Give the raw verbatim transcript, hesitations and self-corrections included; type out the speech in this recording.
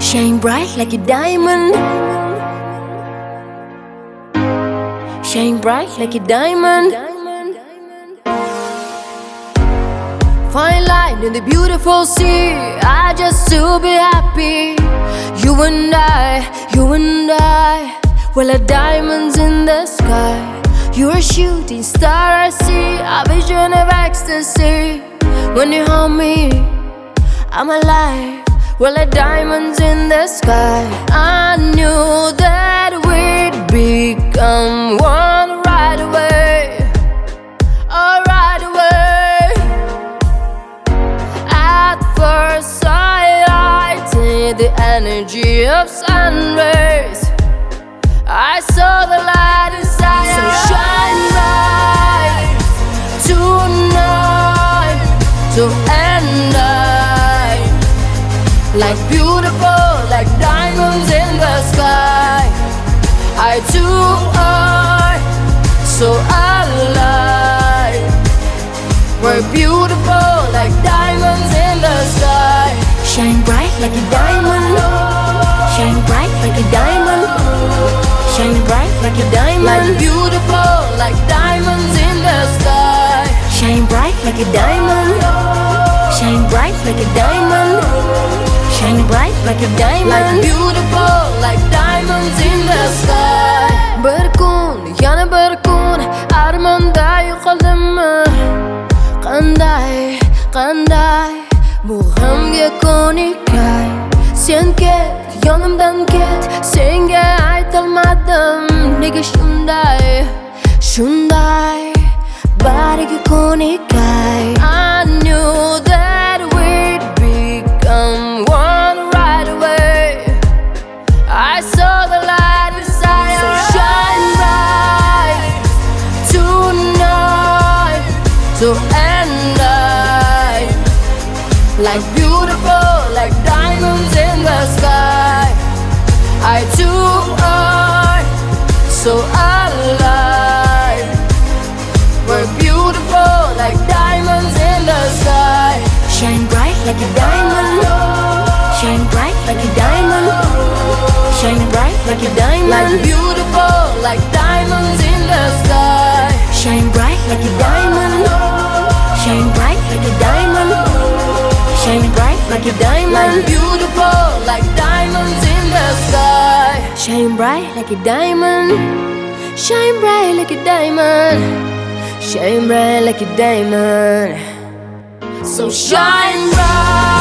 Shine bright like a diamond. Shine bright like a diamond. Fine line in the beautiful sea. I just to be happy. You and I, you and I. Well, like diamonds in the sky. You're a shooting star, I see. A vision of ecstasy. When you hold me, I'm alive. Well, like diamonds in the sky. I knew that we'd become one right away. Oh, right away. At first sight, I see the energy of sun rays. I saw the light inside. So shine bright tonight, to end night, like beautiful, like diamonds in the sky. I too are so alive. We're beautiful, like diamonds in the sky. Shine bright like a diamond. Shine bright like a diamond. Shine bright like a diamond. Like beautiful, like diamonds in the sky. Shine bright like a diamond. Shine bright like a diamond. Shine bright like a diamond. Like beautiful, like diamonds in the sky. بركون yana بركون armanda yo'qoldimmi? Qanday, qanday bu g'amga ko'nikay. Sen ket, yonimdan ket. Senga aytolmadim nega shunday, shunday bariga ko'nikay. I knew that we'd become one right away. I saw the light inside. So shine bright tonight, to end night, like beautiful, like diamonds in the sky. I too are so alive. We're beautiful, like diamonds in the sky. Shine bright like a diamond. Shine bright like a diamond. Shine bright like a diamond. Like beautiful, like diamonds in the sky. Shine bright like a diamond. Shine bright like a diamond. Shine bright like a diamond. Like beautiful, like diamonds in the sky. Shine bright like a diamond. Shine bright like a diamond. Shine bright like a diamond. So shine bright.